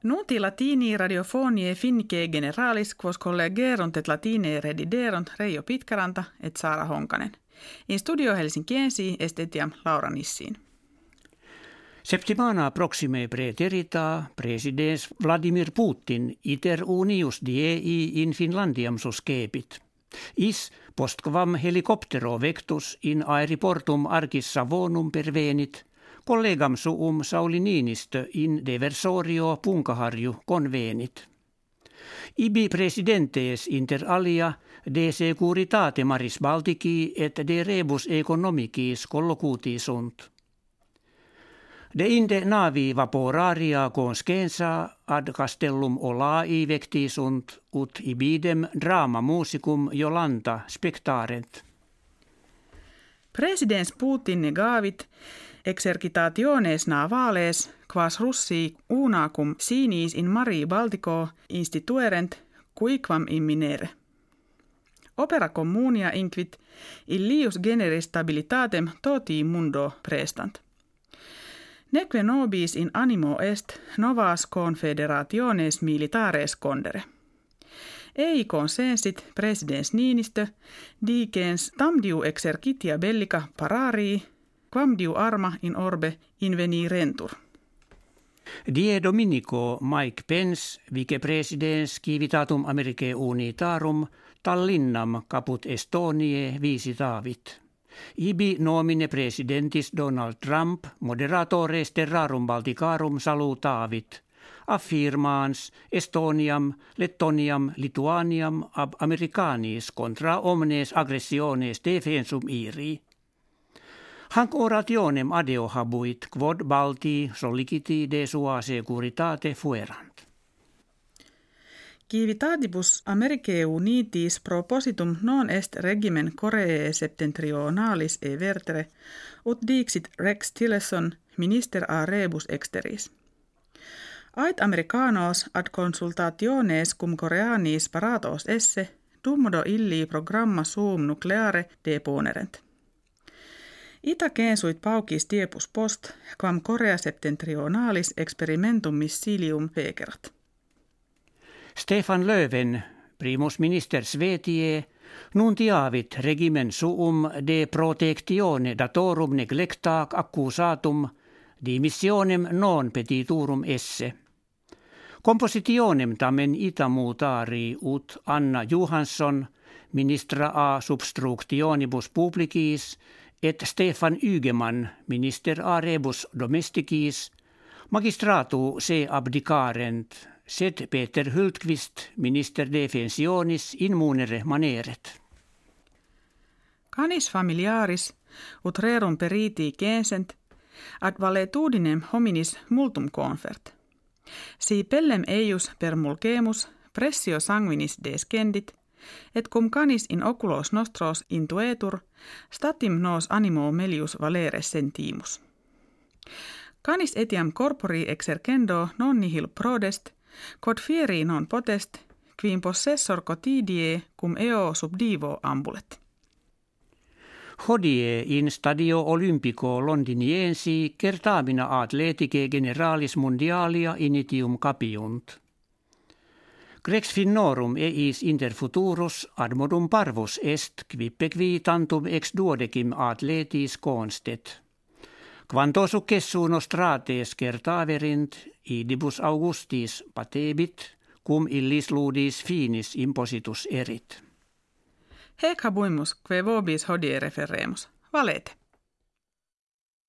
Nuti latini radiofonie finnike generalis quos collegerunt et latine rediderunt Reijo Pitkaranta et Saara Honkanen. In studio Helsinkiensi est etiam Laura Nissin. Septimana proxime praeterita presidens Vladimir Putin iter unius diei in Finlandiam suscepit. Is postquam helicoptero vectus in aeriportum arcis Savonum pervenit, collegam suum Sauli Niinistö in diversorio Punkaharju convenit. Ibi presidentes inter alia de securitate maris Baltici et de rebus economicis collocuti sunt. De inde navi vaporaria conscensa ad castellum Olai vecti sunt ut ibidem drama musicum Jolanta spectarent. Presidens Putin negavit exercitationes navales quas Russii unacum sinis in mari Baltico instituerent cuiquam imminere. Opera communia inquit illius generis stabilitatem toti mundo prestant. Neque nobis in animo est novas confederationes militares condere. Ei consensit presidens Niinistö dicens tamdiu exercitia bellica pararii, quamdiu arma in orbe invenirentur. Die Dominico Mike Pence, vicepresidens civitatum Americae Unitarum, Tallinnam caput Estoniae visitavit. Ibi nomine presidentis Donald Trump moderatores terrarum Balticarum salutavit, affirmans Estoniam, Lettoniam, Lituaniam ab Americanis contra omnes aggressiones defensum iri. Hanc orationem adeo habuit quod Baltii solliciti de sua securitate fuerant. Civitatibus Americae Unitis propositum non est regimen Koreae septentrionalis e vertere, ut dixit Rex Tillerson minister a rebus exteris. Ait Americanos ad consultationes cum Koreanis paratos esse, dummodo illi programma suum nucleare deponerent. Ita censuit paucis diepus post, quam Korea septentrionalis experimentum missilium fecerat. Stefan Löfven, primus minister Svetiae, nuntiavit regimen suum de protectione datorum neglecta accusatum dimissionem non petiturum esse. Compositionem tamen ita mutari ut Anna Johansson, ministra a substructionibus publicis, et Stefan Ygeman, minister a rebus domesticis, magistratu se abdicarent, sed Peter Hultqvist, minister defensionis in munere maneret. Canis familiaris ut rerum periti censent, ad valetudinem hominis multum confert. Si pellem eius per mulgemus pressio sanguinis descendit, et cum canis in oculos nostros intuetur, statim nos animo melius valere sentimus. Canis etiam corpori exercendo non nihil prodest, quod fieri non potest, quim possessor quotidie cum eo subdivo ambulet. Hodie in stadio olympico londiniensi certamina athleticae generalis mondialia initium capiunt. Grex finnorum eis inter futurus ad modum parvus est quippe tantum ex duodecim athletis constet. Quanto successu nostrates certaverint, idibus Augustis patebit, cum illis ludis finis impositus erit. Hec habuimus, que vobis hodie referemus. Valete.